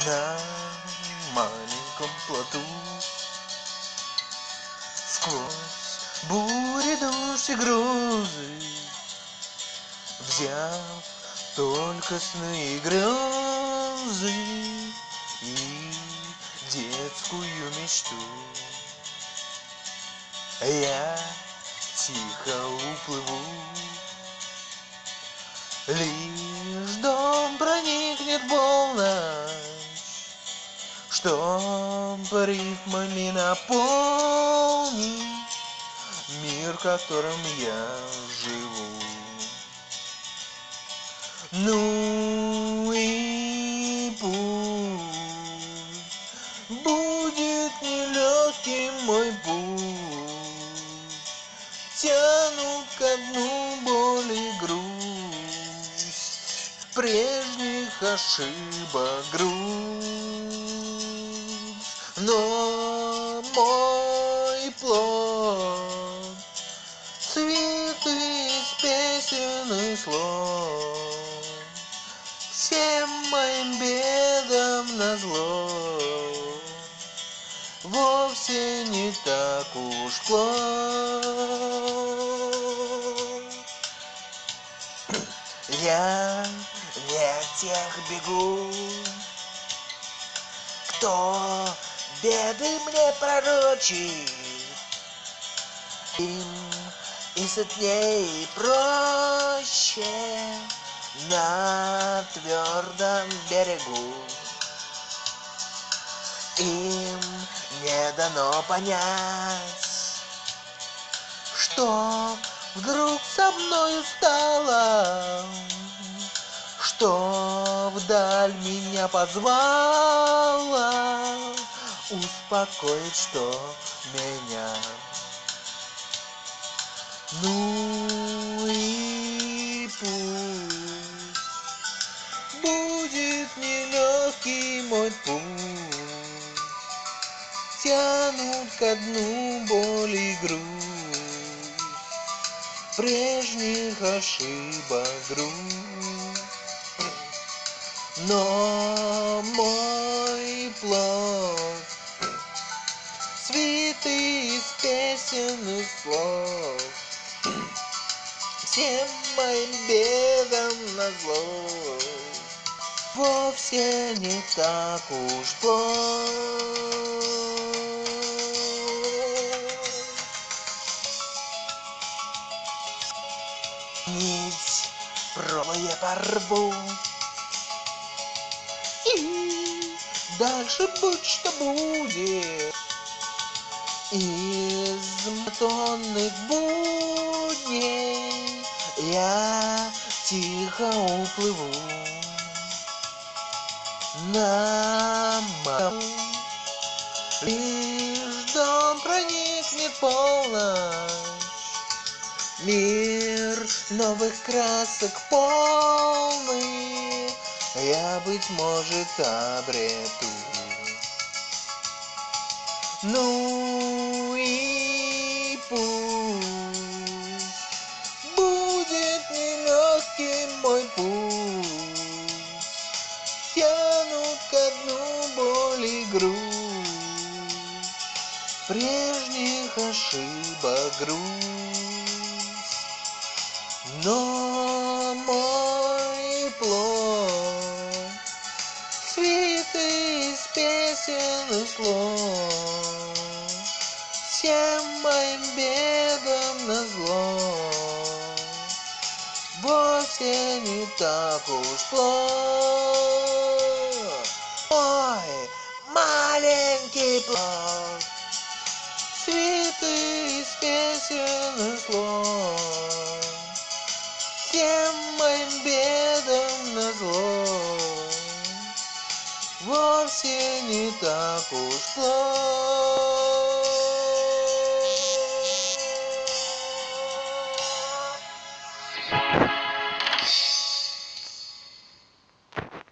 на маленьком плоту. Сквозь бури, дождь и грозы, взяв только сны и грезы и детскую мечту, я тихо уплыву. Лишь дом проникнет полночь, чтоб рифмами наполнить мир, в котором я живу. Ну и пусть будет нелегким мой путь, тянут ко дну боль и грусть, прежних ошибок груз. Но мой плод цветы из песен и слов, всем моим бедам назло, вовсе не так уж плох. Я не от тех бегу, кто беды мне пророчит, им и сытней и проще на твердом берегу. Им не дано понять, что вдруг со мною стало, что вдаль меня позвала, успокоить, что меня. Ну и пусть будет нелегкий мой путь, тянут ко дну боль и грусть, прежних ошибок грусть. Но мой плод цветы из песен и слов, всем моим бедам назло, вовсе не так уж плох. Нить провоя порву, и дальше будь что будет. Из монотонных будней я тихо уплыву на морю. Лишь дом проникнет полночь, мир новых красок полный я, быть может, обрету. Ну и пусть будет нелегким мой путь, тянут ко дну боль и грусть, прежних ошибок грусть. Но мой плод цветы из песен и слов, всем моим бедам назло, вовсе не так уж плох. Мой маленький плод цветы из песен и слов, всем моим бедам назло, вовсе не так уж плохо.